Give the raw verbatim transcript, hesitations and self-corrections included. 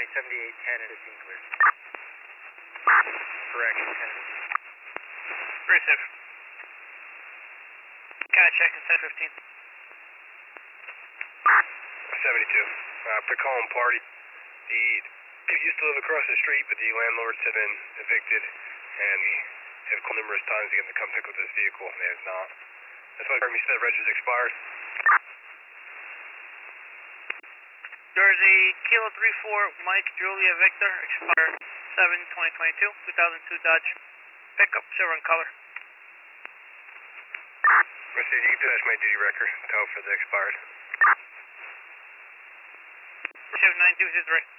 County, seventy-eight ten and fifteen clear. Correction, ten. Very safe. County check in ten fifteen. seventy-two. Uh, Pecan Party. The they used to live across the street, but the landlords have been evicted, and we have called numerous times to get them to come pick up this vehicle, and they have not. That's why you said the register's expired. There's a Kilo three four Mike Julia Victor, expired seven twenty twenty-two, two thousand two Dodge pickup, silver in color. Mister, you can do that's my duty record. Go for the expired. seven nine two two three.